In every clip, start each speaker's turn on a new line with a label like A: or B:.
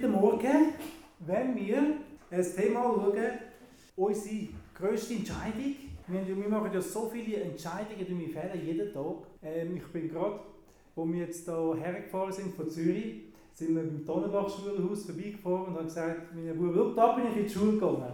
A: Heute Morgen, wenn wir das Thema anschauen, unsere grösste Entscheidung. Wir machen ja so viele Entscheidungen, die wir fällen jeden Tag. Ich bin gerade, wo wir jetzt hier hergefahren sind von Zürich, sind wir beim Tonnenbach-Schulhaus vorbeigefahren und haben gesagt, meine Buben, da bin ich in die Schule gegangen.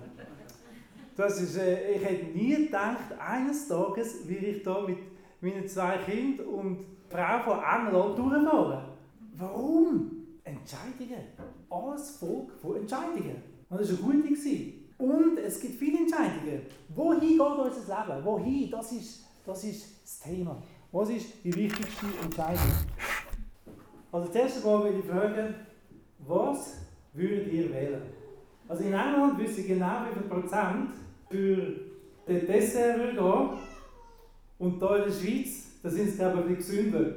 A: Ich hätte nie gedacht, eines Tages werde ich da mit meinen 2 Kindern und Frau von Engeland durchfahren. Warum? Entscheidungen. Alles Volk von Entscheidungen. Und das war eine gute. Und es gibt viele Entscheidungen. Wohin geht unser Leben? Wohin? Das ist das Thema. Was ist die wichtigste Entscheidung? Also zuerst einmal will ich fragen, was würdet ihr wählen? Also in England wissen genau, wie viel Prozent für den Dessert würde gehen. Und hier in der Schweiz, da sind es glaube ich ein bisschen gesünder.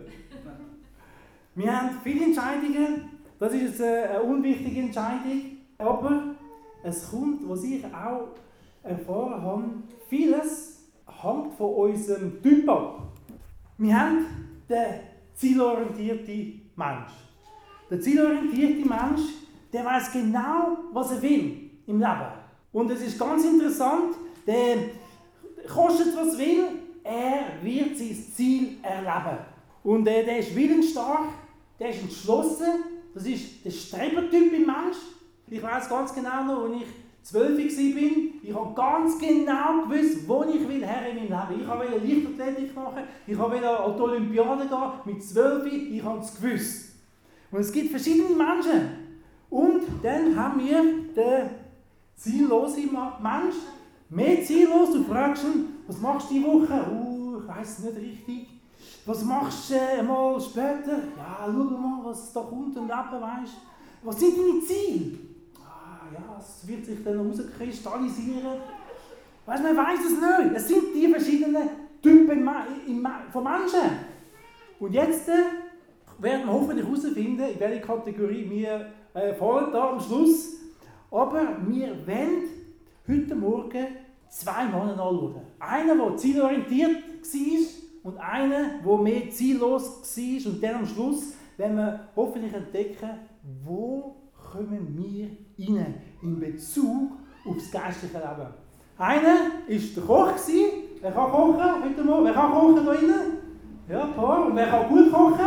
A: Wir haben viele Entscheidungen, das ist jetzt eine unwichtige Entscheidung, aber es kommt, was ich auch erfahren habe, vieles hängt von unserem Typ ab. Wir haben den zielorientierten Mensch. Der zielorientierte Mensch, der weiß genau, was er will im Leben. Und es ist ganz interessant, der kostet was will, er wird sein Ziel erleben. Und der ist willensstark, der ist entschlossen, das ist der Strebertyp im Mensch. Ich weiß ganz genau noch, als ich 12 war, ich habe ganz genau gewusst, wo ich will her in meinem Leben. Ich wollte Leichtathletik machen, ich wollte an die Olympiade gehen, mit 12, ich habe es gewusst. Und es gibt verschiedene Menschen. Und dann haben wir den ziellosen Mensch, mehr ziellos. Du fragst ihn, was machst du diese Woche? Ich weiss nicht richtig. Was machst du mal später? Ja, schau mal, was da kommt im Leben, weißt du. Was sind deine Ziele? Ja, es wird sich dann herauskristallisieren. Weißt du, man weiss es nicht. Es sind die verschiedenen Typen von Menschen. Und jetzt werden wir hoffentlich herausfinden, in welche Kategorie wir fallen da am Schluss. Aber wir wollen heute Morgen 2 Männer anschauen. Einer, der zielorientiert war und einer, der mehr ziellos war. Und dann am Schluss werden wir hoffentlich entdecken, wo kommen wir rein in Bezug auf das geistliche Leben. Einer war der Koch. Wer kann kochen heute Morgen? Wer kann kochen hier drin? Ja, ein paar. Und wer kann gut kochen?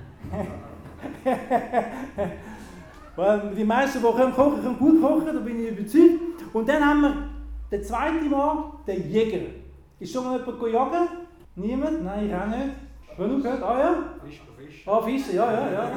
A: Weil die meisten, die kochen können gut kochen, da bin ich überzeugt. Und dann haben wir den zweiten Mann, den Jäger. Ist schon mal jemand jagen? Niemand? Nein, ich auch nicht. Wer noch gehört? Ah ja? Fischer. Ah, Fischer, ja.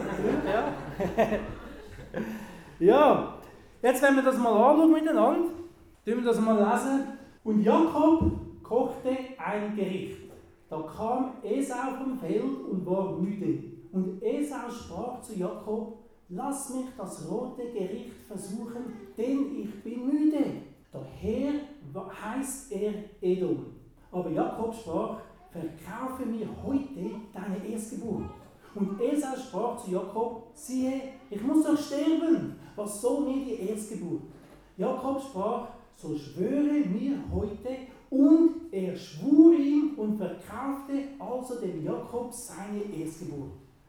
A: Ja, jetzt wenn wir das mal anschauen miteinander, tun wir das mal lesen. Und Jakob kochte ein Gericht. Da kam Esau vom Feld und war müde. Und Esau sprach zu Jakob: Lass mich das rote Gericht versuchen, denn ich bin müde. Daher heißt er Edom. Aber Jakob sprach: Verkaufe mir heute deine Erstgeburt. Und Esau sprach zu Jakob: Siehe, ich muss doch sterben. Was soll mir die Erstgeburt? Jakob sprach: So schwöre mir heute. Und er schwur ihm und verkaufte also dem Jakob seine Erstgeburt.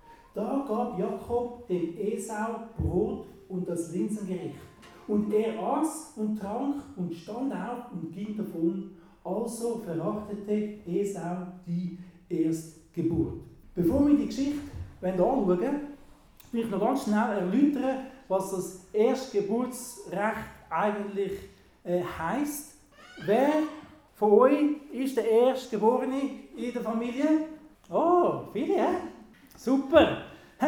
A: Da gab Jakob dem Esau Brot und das Linsengericht. Und er aß und trank und stand auf und ging davon. Also verachtete Esau die Erstgeburt. Bevor wir die Geschichte anschauen, will ich noch ganz schnell erläutern, was das Erstgeburtsrecht eigentlich heisst. Wer von euch ist der Erstgeborene in der Familie? Oh, viele, ja? Super!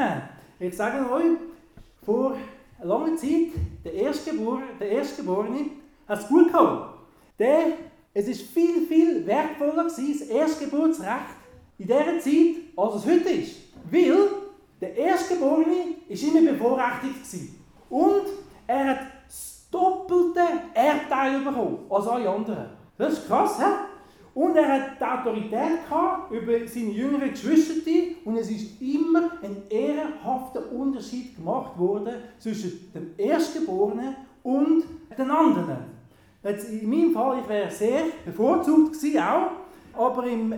A: Ich sage euch, vor langer Zeit, der Erstgeborene hat es gut gehabt. Es war viel wertvoller, das Erstgeburtsrecht in dieser Zeit, als es heute ist. Weil der Erstgeborene war immer bevorrechtigt. Und er hat das doppelte Erbteil bekommen als alle anderen. Das ist krass, hä? Und er hat die Autorität gehabt über seine jüngeren Geschwister und es ist immer ein ehrenhafter Unterschied gemacht worden zwischen dem Erstgeborenen und den anderen. Jetzt in meinem Fall, ich wäre sehr bevorzugt gewesen auch, aber im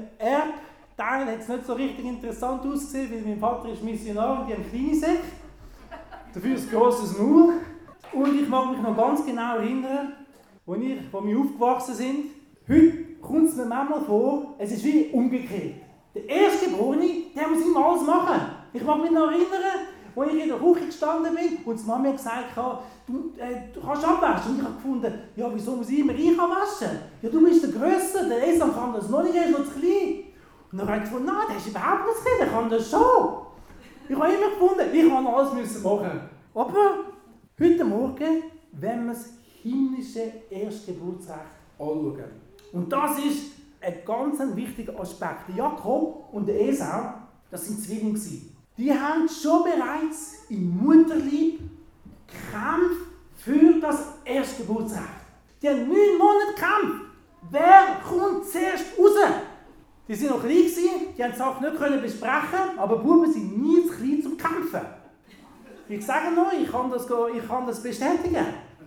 A: Erbteil hat es nicht so richtig interessant ausgesehen, weil mein Vater ist Missionar und die haben kleine Säcke. dafür ein grosses Maul. Und ich mag mich noch ganz genau erinnern, als wir aufgewachsen sind. Heute kommt es mir manchmal vor, es ist wie umgekehrt. Der Erstgeborene, der muss immer alles machen. Ich mag mich noch erinnern, als ich in der Küche gestanden bin und die Mama gesagt hat, du kannst abwaschen. Und ich habe gefunden, ja, wieso muss ich immer waschen? Ja, du bist der Grösste, der Esam kann das noch nicht, er ist noch zu klein. Und dann habe ich gefunden, nein, der ist überhaupt nicht klein, der kann das schon. Ich habe immer gefunden, ich kann alles machen. Aber heute Morgen wollen wir das himmlische Erstgeburtsrecht anschauen. Und das ist ein ganz wichtiger Aspekt. Der Jakob und der Esau, das sind Zwillinge. Die haben schon bereits im Mutterleib gekämpft für das Erstgeburtsrecht. Die haben 9 Monate gekämpft. Wer kommt zuerst raus? Die waren noch klein, die haben die Sache nicht besprechen, aber Buben sind nie zu klein zum Kämpfen. Ich sage noch, ich kann das bestätigen.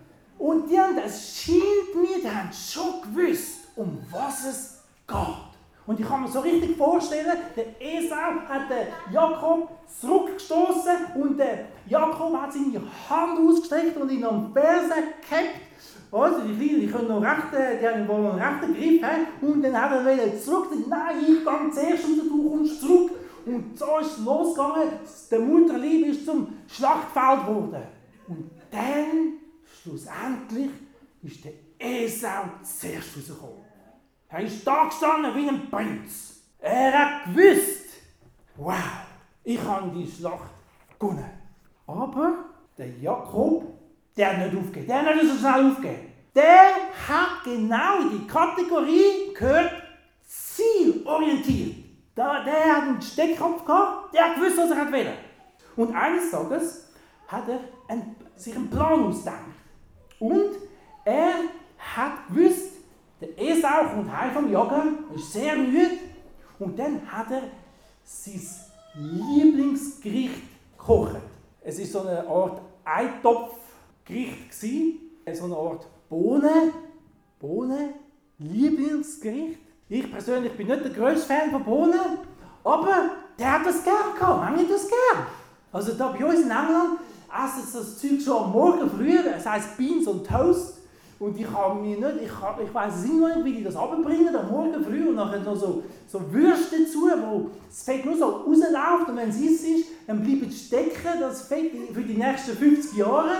A: Und die haben, es scheint mir, die haben schon gewusst, um was es geht. Und ich kann mir so richtig vorstellen, der Esau hat den Jakob zurückgestoßen und der Jakob hat seine Hand ausgestreckt und ihn am Fersen gehabt. Also die Kleinen, die haben noch einen rechten Griff haben. Und dann hat er wieder zurück. Nein, ich gehe zuerst und du kommst zurück. Und so ist es losgegangen. Der Mutterleib ist zum Schlachtfeld geworden. Und dann, schlussendlich, ist der Esau zuerst rausgekommen. Er ist da gestanden wie ein Prinz. Er hat gewusst, wow, ich habe die Schlacht gewonnen. Aber der Jakob, der hat nicht aufgegeben. Der hat nicht so schnell aufgegeben. Der hat genau in die Kategorie gehört, zielorientiert. Der hat einen Steckkopf gehabt, der hat gewusst, was er wollte. Und eines Tages hat er sich einen Plan ausgedacht. Und er hat gewusst, der Esau kommt heim vom Jagen, ist sehr müde. Und dann hat er sein Lieblingsgericht gekocht. Es war so eine Art Eintopfgericht, so eine Art Lieblingsgericht. Ich persönlich bin nicht der grösste Fan von Bohnen, aber der hat das gerne gehabt. Manche das gerne. Also da bei uns in England essen sie das Zeug schon am Morgen früh. Es heisst Beans und Toast. Und ich weiss es immer nicht, wie die das runterbringen am Morgen früh und nachher noch so Würste dazu, wo das Fett nur so rausläuft und wenn es ist, dann bleibt es stecken, das Fett für die nächsten 50 Jahre.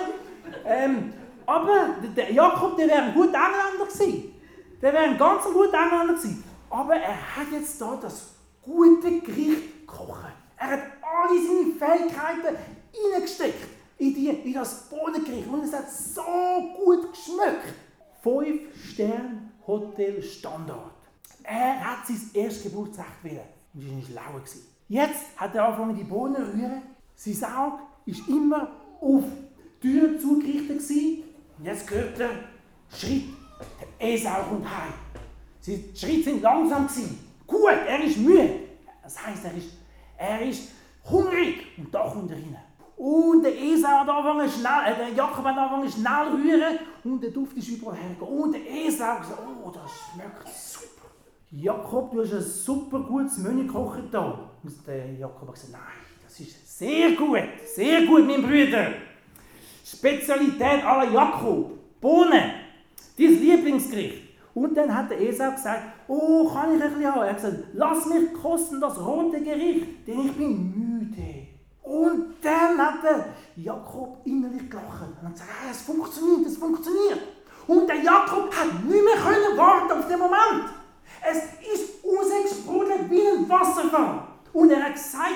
A: Aber der Jakob, der wäre ein guter Engländer gewesen. Der wäre ein ganz guter Engländer gewesen. Aber er hat jetzt da das gute Gericht gekocht. Er hat alle seine Fähigkeiten hineingesteckt in das Bohnengericht und es hat so gut geschmeckt. 5-Sterne-Hotel Standard. Er hat sein Erstgeburtsrecht wollen und war nicht schlau. Jetzt hat er angefangen, die Bohnen zu rühren. Sein Auge war immer auf die Tür zugerichtet. Und jetzt hört er Schritt. Der Esau kommt heim. Die Schritte waren langsam. Gut, er ist müde. Das heisst, er ist hungrig. Und da kommt er rein. Und der Esau hat angefangen der Jakob hat angefangen schnell zu rühren. Und der Duft ist überall hergegangen. Und der Esau hat gesagt, oh, das schmeckt super. Jakob, du hast ein super gutes Menü gekocht da. Und der Jakob hat gesagt, nein, das ist sehr gut, mein Bruder. Spezialität à la Jakob. Bohnen, dein Lieblingsgericht. Und dann hat der Esau gesagt, oh, kann ich ein bisschen haben? Er hat gesagt, lass mich kosten das rote Gericht, denn ich bin müde. Und dann hat der Jakob innerlich gelacht und hat gesagt, es funktioniert. Und der Jakob hat nicht mehr warten auf den Moment. Es ist rausgesprudelt wie ein Wasserfall. Und er hat gesagt,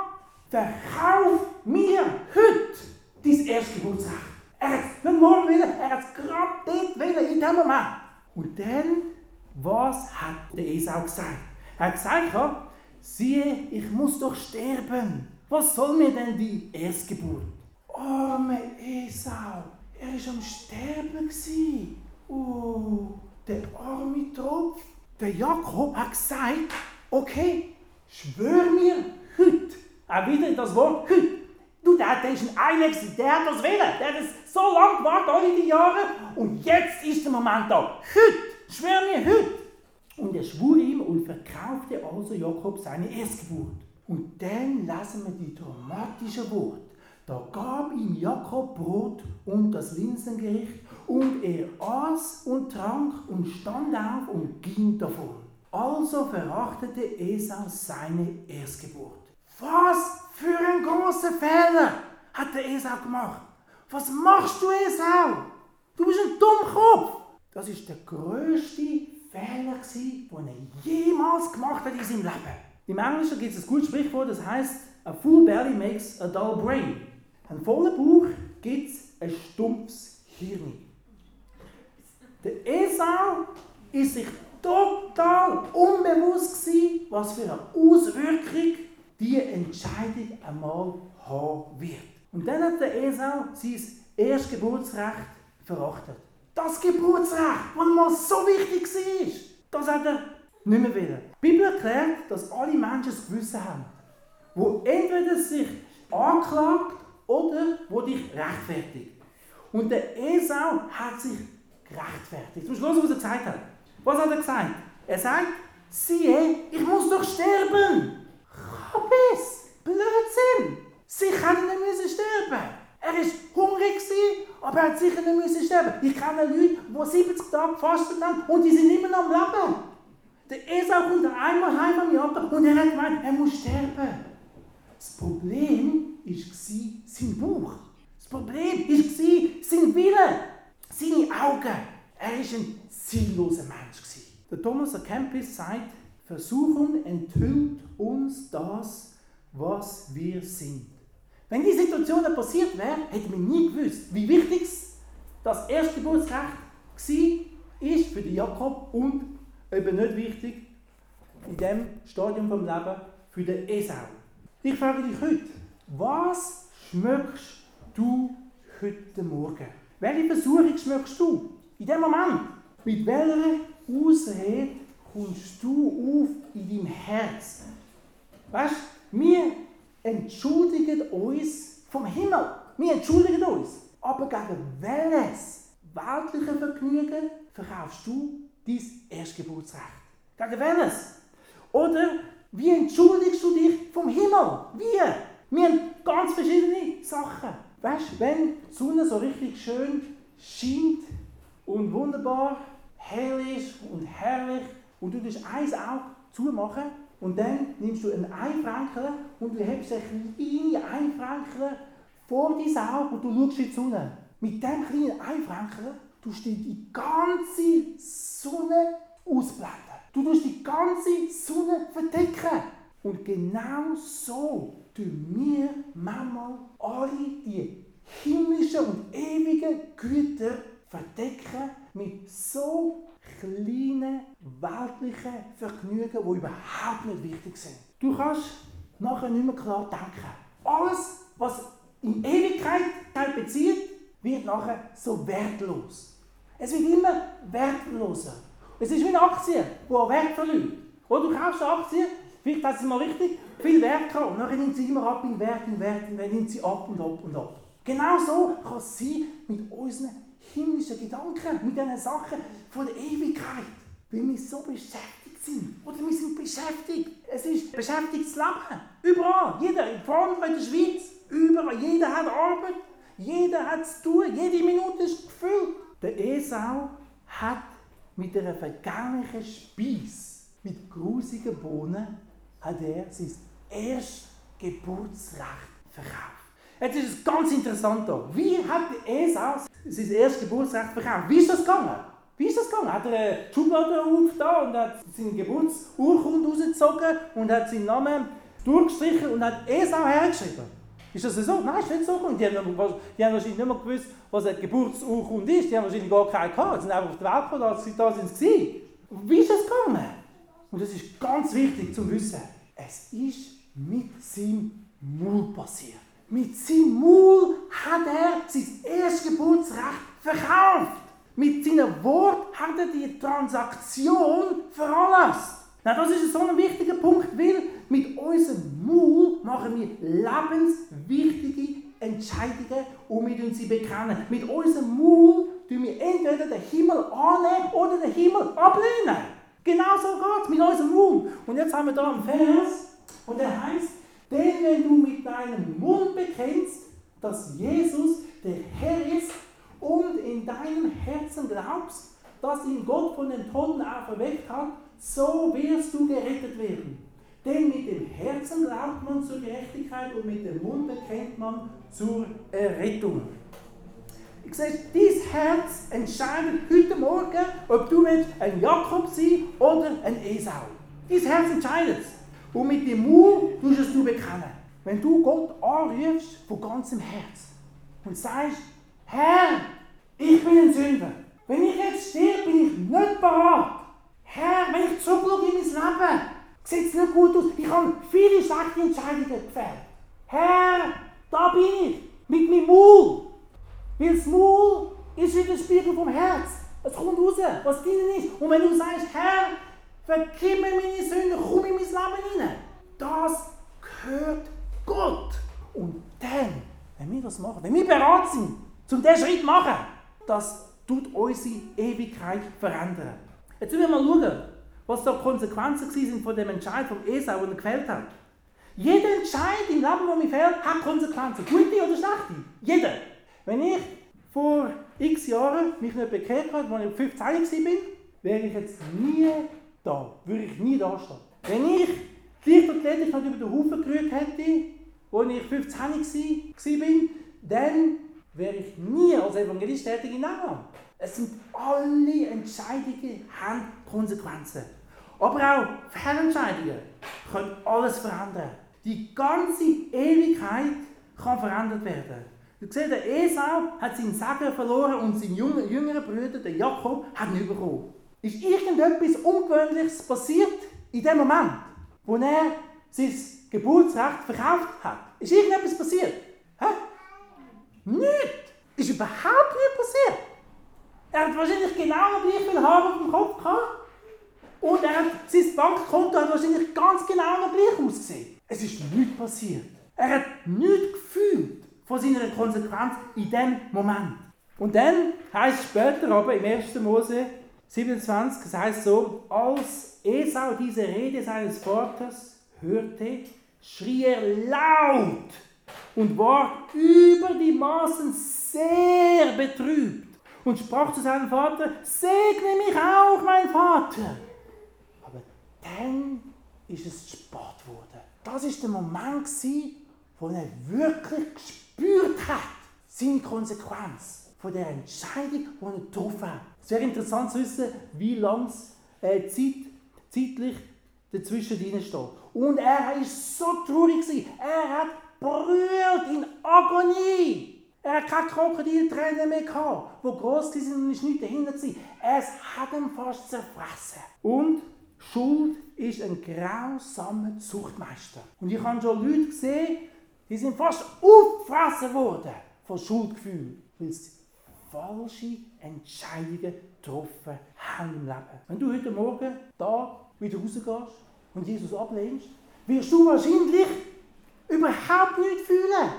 A: verkauf mir heute dein Erstgeburtsrecht. Er hat es nicht morgen wollen, er hat es gerade dort wollen, in dem Moment. Und dann, was hat der Esau gesagt? Er hat gesagt, siehe, ich muss doch sterben. Was soll mir denn die Erstgeburt? Arme Esau, er war am Sterben. Oh, der arme Tropf. Der Jakob hat gesagt, okay, schwör mir heute. Auch wieder das Wort heute. Du, der ist ein Eiler, der hat das wollen. Der hat es so lange gewartet, alle die Jahre. Und jetzt ist der Moment da. Heute, schwör mir heute. Und er schwur ihm und verkaufte also Jakob seine Erstgeburt. Und dann lesen wir die dramatischen Worte. Da gab ihm Jakob Brot und das Linsengericht, und er aß und trank und stand auf und ging davon. Also verachtete Esau seine Erstgeburt. Was für ein großer Fehler hat der Esau gemacht? Was machst du, Esau? Du bist ein Dummkopf. Das ist der grösste Fehler, den er jemals gemacht hat in seinem Leben. Im Englischen gibt es ein gutes Sprichwort, das heißt: A full belly makes a dull brain. Ein voller Bauch gibt ein stumpfes Hirn. Der Esau ist sich total unbewusst gewesen, was für eine Auswirkung diese Entscheidung einmal haben wird. Und dann hat der Esau sein Erstgeburtsrecht verachtet. Das Geburtsrecht, das mal so wichtig war, das hat er nicht mehr wollen. Die Bibel erklärt, dass alle Menschen ein Gewissen haben, wo entweder sich anklagt oder wo dich rechtfertigt. Und der Esau hat sich gerechtfertigt. Zum Schluss, was er gesagt hat. Was hat er gesagt? Er sagt: Siehe, ich muss doch sterben. Kabis, Blödsinn. Sicher hätte er nicht sterben. Er war hungrig, aber er hat sicher nicht sterben. Ich kenne Leute, die 70 Tage gefastet haben und die sind immer noch am Leben. Der Esau kommt einmal heim am Jakob und er hat gemeint, er muss sterben. Das Problem war sein Bauch. Das Problem war sein Wille, seine Augen. Er war ein sinnloser Mensch. Der Thomas à Kempis sagt: Versuchung enthüllt uns das, was wir sind. Wenn die Situation passiert wäre, hätten wir nie gewusst, wie wichtig das Erstgeburtsrecht war für Jakob und eben nicht wichtig in diesem Stadium des Lebens für den Esau. Ich frage dich heute: Was schmeckst du heute Morgen? Welche Versuchung schmeckst du in dem Moment? Mit welcher Ausrede kommst du auf in deinem Herz? Weißt du, wir entschuldigen uns vom Himmel. Wir entschuldigen uns. Aber gegen welches weltliche Vergnügen verkaufst du dein Erstgeburtsrecht? Gegen welches? Oder wie entschuldigst du dich vom Himmel? Wie? Wir haben ganz verschiedene Sachen. Weißt du, wenn die Sonne so richtig schön scheint und wunderbar hell ist und herrlich und du das ein Auge zumachen und dann nimmst du einen Einfrankel und du hebst einen kleinen Einfrankel vor dein Auge und du schaust in die Sonne. Mit diesem kleinen Einfrankel tust du die ganze Sonne ausblenden. Du tust die ganze Sonne verdecken. Und genau so tun wir manchmal alle die himmlischen und ewigen Güter verdecken mit so kleinen weltlichen Vergnügen, die überhaupt nicht wichtig sind. Du kannst nachher nicht mehr klar denken. Alles, was in Ewigkeit bezieht, wird nachher so wertlos. Es wird immer wertloser. Es ist wie eine Aktie, die an Wert verliert. Oder du kaufst eine Aktie, vielleicht hat sie mal richtig viel Wert gehabt, und dann nimmt sie immer ab in Wert, dann nimmt sie ab und ab und ab. Genau so kann es sein mit unseren himmlischen Gedanken, mit diesen Sachen von der Ewigkeit. Weil wir so beschäftigt sind. Oder wir sind beschäftigt. Es ist beschäftigtes Leben. Überall. Jeder, vor allem in der Schweiz. Überall. Jeder hat Arbeit. Jeder hat zu tun. Jede Minute ist gefüllt. Der Esau hat mit einer vergänglichen Speise, mit grusigen Bohnen, hat er sein Erstgeburtsrecht verkauft. Jetzt ist es ganz interessant hier. Wie hat der Esau sein Erstgeburtsrecht verkauft? Wie ist das gegangen? Hat er eine Schublade aufgetan und hat seine Geburtsurkunde rausgezogen und hat seinen Namen durchgestrichen und hat Esau hergeschrieben? Ist das so? Nein, ist nicht so. Die haben wahrscheinlich nicht mehr gewusst, was eine Geburtsurkunde ist. Die haben wahrscheinlich gar keine gehabt. Sie sind einfach auf die Welt gekommen, als sie da sind. Wie ist das gegangen? Und das ist ganz wichtig zu wissen. Es ist mit seinem Maul passiert. Mit seinem Maul hat er sein Erstgeburtsrecht verkauft. Mit seinen Worten hat er die Transaktion veranlasst. Na, das ist so ein wichtiger Punkt, weil mit unserem Maul machen wir lebenswichtige Entscheidungen und wir bekennen sie. Mit unserem Maul tun wir entweder den Himmel annehmen oder den Himmel ablehnen. Genau so geht es mit unserem Maul. Und jetzt haben wir hier einen Vers und der heißt: Denn wenn du mit deinem Mund bekennst, dass Jesus der Herr ist und in deinem Herzen glaubst, dass ihn Gott von den Toten auferweckt hat, so wirst du gerettet werden. Denn mit dem Herzen glaubt man zur Gerechtigkeit und mit dem Mund bekennt man zur Errettung. Ich sehe, dein Herz entscheidet heute Morgen, ob du ein Jakob sein oder ein Esau. Dein Herz entscheidet es. Und mit dem Mund tust du es bekennen. Wenn du Gott anrufst von ganzem Herz und sagst, Herr, ich bin ein Sünder. Wenn ich jetzt sterbe, bin ich nicht bereit. Herr, wenn ich zurückschaue in mein Leben, sieht es nicht gut aus. Ich habe viele schlechte Entscheidungen gefällt. Herr, da bin ich, mit meinem Maul. Weil das Maul ist wie der Spiegel vom Herz. Es kommt raus, was drinnen ist. Und wenn du sagst, Herr, vergib mir meine Sünden, komm in mein Leben hinein. Das gehört Gott. Und dann, wenn wir das machen, wenn wir bereit sind, um diesen Schritt zu machen, das tut unsere Ewigkeit verändern. Jetzt müssen wir mal schauen, was da die Konsequenzen sind von dem Entscheid von Esau, den er gefällt hat. Jeder Entscheid im Leben, der mir fällt, hat Konsequenzen. Gute oder schlechte. Jeder. Wenn ich vor x Jahren mich nicht bekehrt habe, als ich 15 war, wäre ich jetzt nie da. Würde ich nie da stehen. Wenn ich Leichtathletik nicht über den Haufen gerührt hätte, als ich 15 war, dann wäre ich nie als Evangelist tätig in England. Es sind alle Entscheidungen haben Konsequenzen. Aber auch Fehlentscheidungen können alles verändern. Die ganze Ewigkeit kann verändert werden. Du siehst, der Esau hat seinen Segen verloren und sein jüngerer Bruder, der Jakob, hat ihn bekommen. Ist irgendetwas Ungewöhnliches passiert in dem Moment, wo er sein Geburtsrecht verkauft hat? Ist irgendetwas passiert? Hä? Nichts! Ist überhaupt nichts passiert. Er hat wahrscheinlich genau gleich viel Haar auf dem Kopf gehabt. Und sein Bankkonto hat wahrscheinlich ganz genau gleich ausgesehen. Es ist nichts passiert. Er hat nichts gefühlt von seiner Konsequenz in dem Moment. Und dann heisst es später aber im 1. Mose 27, es heisst so, als Esau diese Rede seines Vaters hörte, schrie er laut und war über die Maßen sehr betrübt und sprach zu seinem Vater, segne mich auch, mein Vater. Aber dann ist es zu spät geworden. Das war der Moment, wo er wirklich gespürt hat, seine Konsequenz von der Entscheidung, die er getroffen hat. Es wäre interessant zu wissen, wie lange es zeitlich dazwischen steht. Und er war so traurig. Er hat brüllt in Agonie. Er hat keine Krokodiltränen mehr gehabt, die gross waren und ist nichts dahinter gewesen. Es hat ihn fast zerfressen. Und Schuld ist ein grausamer Zuchtmeister. Und ich habe schon Leute gesehen, die sind fast aufgefressen worden von Schuldgefühl, weil sie falsche Entscheidungen getroffen haben im Leben. Wenn du heute Morgen da wieder rausgehst und Jesus ablehnst, wirst du wahrscheinlich überhaupt nichts fühlen.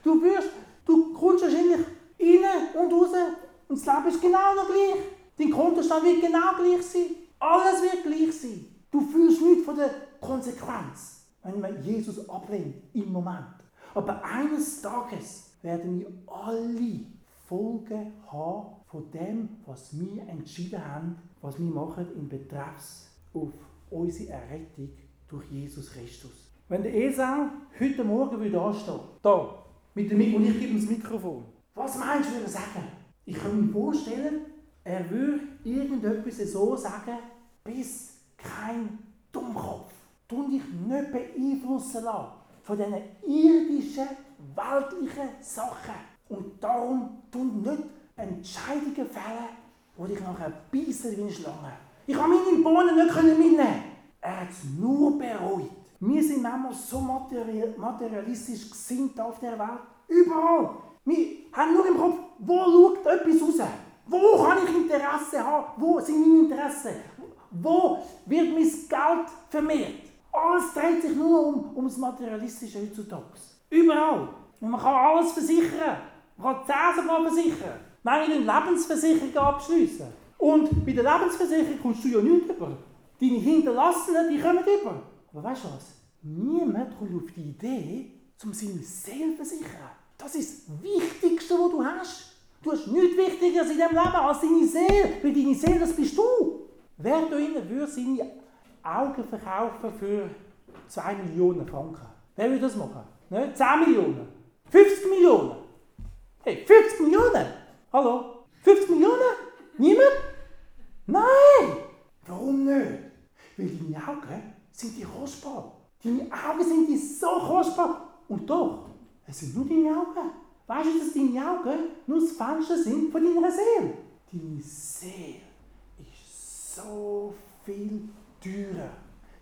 A: Du kommst wahrscheinlich rein und raus und das Leben ist genau noch gleich. Dein Kontostand wird genau gleich sein. Alles wird gleich sein. Du fühlst nichts von der Konsequenz, wenn man Jesus ablehnt im Moment. Aber eines Tages werden wir alle Folgen haben von dem, was wir entschieden haben, was wir machen in Betreff auf unsere Errettung durch Jesus Christus. Wenn der Esau heute Morgen anstehen würde, da, mit dem Mikro, und ich gebe ihm das Mikrofon, was meinst du, würde er sagen? Ich kann mir vorstellen, er würde irgendetwas so sagen, bis kein Dummkopf. Tu dich nicht beeinflussen lassen von diesen irdischen, weltlichen Sachen. Und darum tu nicht Entscheidungen fällen, die dich nachher beißen wie eine Schlange. Ich konnte meine Bohnen nicht mitnehmen. Er hat es nur bereut. Wir sind manchmal so materialistisch gesinnt auf der Welt. Überall. Wir haben nur im Kopf, wo schaut etwas raus? Wo kann ich Interesse haben? Wo sind meine Interessen? Wo wird mein Geld vermehrt? Alles dreht sich nur um das Materialistische heutzutage. Überall. Und man kann alles versichern. Man kann 10 sogar versichern. Manche Lebensversicherungen abschliessen. Und bei der Lebensversicherung kommst du ja nichts über. Deine Hinterlassenen, die kommen über. Aber weißt du was? Niemand kommt auf die Idee, seine Seele zu versichern. Das ist das Wichtigste, was du hast. Du hast nichts Wichtigeres in diesem Leben als deine Seele, weil deine Seele, das bist du. Wer da innen würde seine Augen verkaufen für 2 Millionen Franken? Wer würde das machen? Ne? 10 Millionen? 50 Millionen? Hey, 50 Millionen? Hallo? 50 Millionen? Niemand? Nein! Warum nicht? Weil deine Augen sind die kostbar. Deine Augen sind die so kostbar. Und doch, es sind nur deine Augen. Weißt du, dass deine Augen nur das Fenster sind von deiner Seele? Deine Seele ist so viel teurer,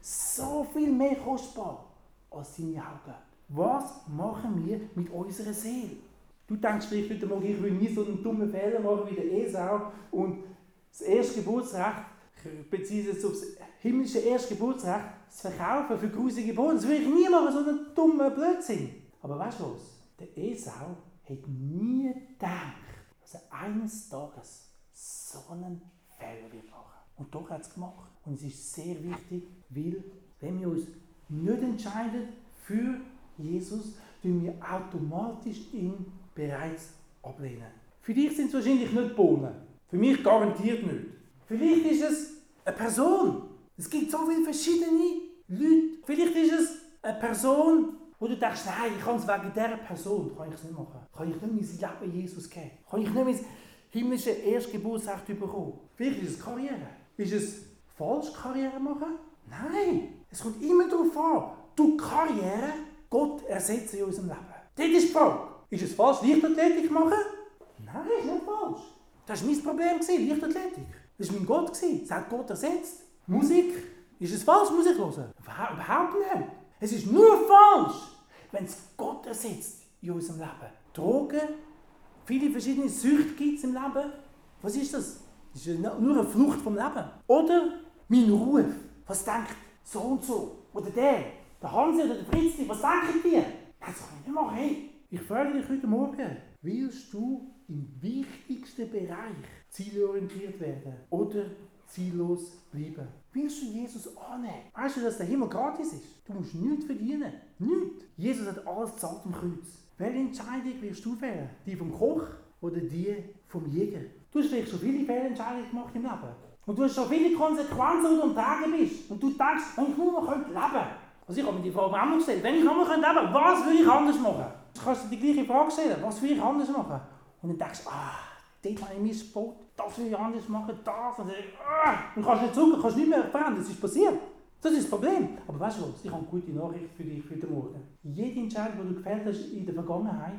A: so viel mehr kostbar als deine Augen. Was machen wir mit unserer Seele? Du denkst vielleicht heute Morgen, ich will nie so einen dummen Fehler machen wie der Esau und das Erstgeburtsrecht, beziehungsweise das himmlische Erstgeburtsrecht, das Verkaufen für grusige Boden. Das will ich nie machen, so einen dummen Blödsinn. Aber weißt du was? Der Esau hat nie gedacht, dass er eines Tages so einen Fehler wird machen. Und doch hat es gemacht. Und es ist sehr wichtig, weil wenn wir uns nicht entscheiden für Jesus, tun wir automatisch ihn bereits ablehnen. Für dich sind es wahrscheinlich nicht Bohnen. Für mich garantiert nicht. Vielleicht ist es eine Person. Es gibt so viele verschiedene Leute. Vielleicht ist es eine Person, wo du denkst, nein, ich kann es wegen dieser Person kann ich es nicht machen. Kann ich nicht mein Leben Jesus geben. Kann ich nicht mein himmlische Erstgeburtsrecht bekommen. Vielleicht ist es Karriere. Ist es falsch, Karriere machen? Nein. Es kommt immer darauf an. Du Karriere, Gott ersetzt in unserem Leben. Das ist die Frage. Ist es falsch, Leichtathletik machen? Nein, ist nicht falsch. Das war mein Problem, Leichtathletik. Das war mein Gott. Das hat Gott ersetzt. Musik. Ist es falsch, Musik hören? Überhaupt nicht. Es ist nur falsch, wenn es Gott ersetzt in unserem Leben. Drogen, viele verschiedene Süchte gibt es im Leben. Was ist das? Das ist nur eine Flucht vom Leben. Oder mein Ruf. Was denkt so und so? Oder der Hansi oder der Fritzli, was denken die? Das kann ich nicht machen. Hey, ich frage dich heute Morgen, willst du im wichtigsten Bereich zielorientiert werden oder ziellos bleiben? Willst du Jesus annehmen? Weißt du, dass der Himmel gratis ist? Du musst nichts verdienen. Nichts. Jesus hat alles gezahlt am Kreuz. Welche Entscheidung wirst du wählen? Die vom Koch oder die vom Jäger? Du hast vielleicht schon viele Fehlentscheidungen gemacht im Leben. Und du hast schon viele Konsequenzen, wo du am Tragen bist. Und du denkst, wenn ich nur noch leben könnte. Also ich habe mir die Frage auch gestellt. Wenn ich nur noch leben könnte, was würde ich anders machen? Du kannst dir die gleiche Frage stellen. Was würde ich anders machen? Und dann denkst du, dort habe ich missgebaut. Das will ich anders machen, das. Und dann kannst du nicht zurück, kannst nicht mehr verändern. Das ist passiert. Das ist das Problem. Aber weißt du was? Ich habe eine gute Nachricht für dich heute Morgen. Jede Entscheidung, die du gefällt hast in der Vergangenheit,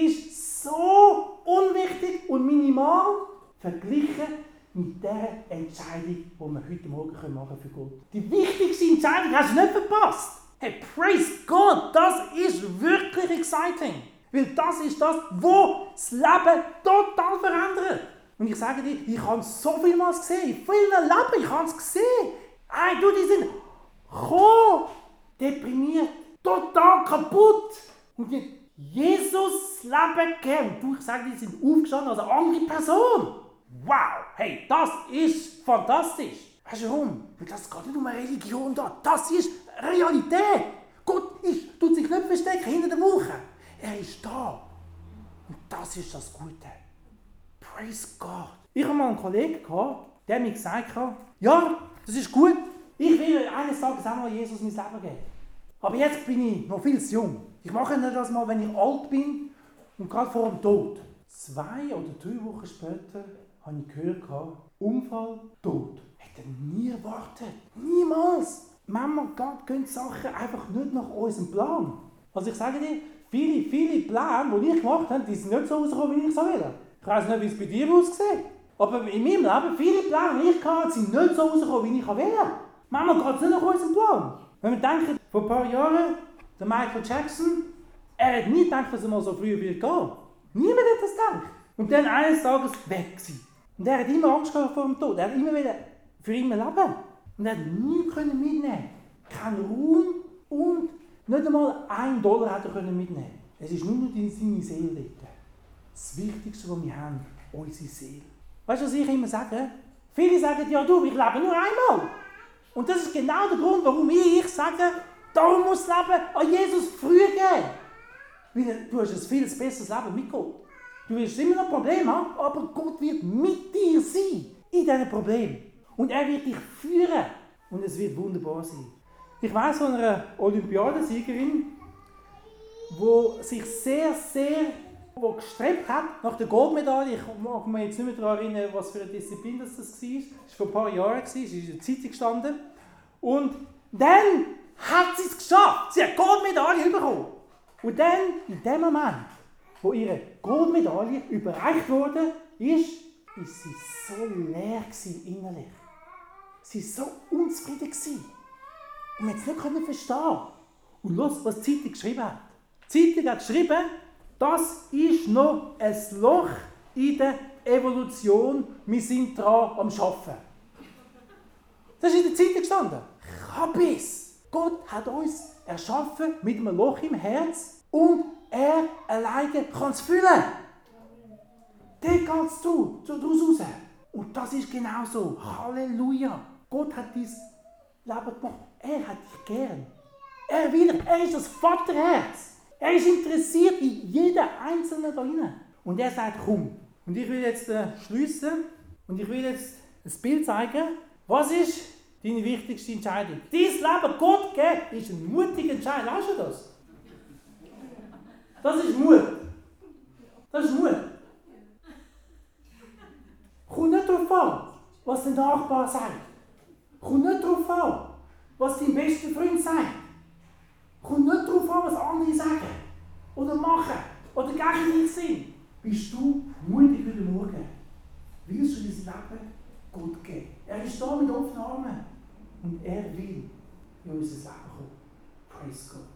A: ist so unwichtig und minimal verglichen mit der Entscheidung, die wir heute Morgen machen können für Gott. Die wichtigste Entscheidung hast du nicht verpasst. Hey, praise God, das ist wirklich exciting. Weil das ist das, was das Leben total verändert. Und ich sage dir, ich habe es so vielmals gesehen, in vielen Leben, ich habe es gesehen. Hey, du, die sind deprimiert, total kaputt. Und die Jesus Leben gegeben. Du, ich sage dir, die sind aufgestanden als eine andere Person. Wow, hey, das ist fantastisch. Weißt du warum? Weil das geht nicht um eine Religion da. Das ist Realität. Gott tut sich nicht verstecken hinter der Woche. Er ist da. Und das ist das Gute. Praise God. Ich hatte mal einen Kollegen, der mir gesagt hat, ja, das ist gut. Ich will eines Tages auch mal Jesus mein Leben geben. Aber jetzt bin ich noch viel zu jung. Ich mache das mal, wenn ich alt bin und gerade vor dem Tod. 2 oder 3 Wochen später habe ich gehört, Unfall, Tod. Hätte nie erwartet. Niemals. Manchmal gehen die Sachen einfach nicht nach unserem Plan. Also ich sage dir, viele Pläne, die ich gemacht habe, die sind nicht so rausgekommen, wie ich es will. Ich weiss nicht, wie es bei dir aussieht. Aber in meinem Leben, viele Pläne, die ich hatte, sind nicht so rausgekommen, wie ich will. Manchmal geht es nicht nach unserem Plan. Wenn wir denken, vor ein paar Jahren, der Michael Jackson, er hat nie gedacht, dass er mal so früh wird gehen. Niemand hat das gedacht. Und dann eines Tages weg sein. Und er hat immer Angst gehabt vor dem Tod. Er hat immer wieder für immer leben. Und er hat nichts mitnehmen. Kein Ruhm und nicht einmal $1 hat er mitnehmen. Es ist nur noch seine Seele dort. Das Wichtigste, was wir haben, unsere Seele. Weißt du, was ich immer sage? Viele sagen, ja du, ich lebe nur einmal. Und das ist genau der Grund, warum ich sage, darum muss das Leben an Jesus früh gehen. Weil du hast ein viel besseres Leben mit Gott. Du wirst immer noch Probleme haben, aber Gott wird mit dir sein in diesen Problemen. Und er wird dich führen. Und es wird wunderbar sein. Ich weiss von einer Olympiadensiegerin, die sich sehr gestrebt hat nach der Goldmedaille. Ich mag mich jetzt nicht mehr daran erinnern, was für eine Disziplin das war. Es war vor ein paar Jahren, es ist in der Zeitung gestanden. Und dann hat sie es geschafft. Sie hat die Goldmedaille bekommen. Und dann, in dem Moment, wo ihre Goldmedaille überreicht wurde, ist sie so leer innerlich. Sie war so unzufrieden. Und man konnte es nicht verstehen. Und los, was die Zeitung geschrieben hat. Die Zeitung hat geschrieben, das ist noch ein Loch in der Evolution. Wir sind dran am Arbeiten. Das ist in der Zeitung gestanden. Kabis! Gott hat uns erschaffen mit einem Loch im Herz und er alleine kann es füllen. Dort geht es daraus raus. Und das ist genau so. Halleluja! Gott hat dein Leben gemacht. Er hat dich gern. Er ist das Vaterherz. Er ist interessiert in jeden Einzelnen da rein. Und er sagt, komm. Und ich will jetzt schliessen und ich will jetzt ein Bild zeigen. Was ist deine wichtigste Entscheidung? Dein Leben Gott geben ist ein mutiger Entscheid. Weißt du das? Das ist Mut. Das ist Mut. Kommt nicht darauf an, was der Nachbar sagt. Kommt nicht darauf an, was dein bester Freund sagt. Kommt nicht darauf an, was andere sagen oder machen oder gegen dich sind. Bist du mutig heute Morgen? Willst du dein Leben Gott geben? Er ist da mit offenen Armen und er will in unser Leben kommen. Praise God.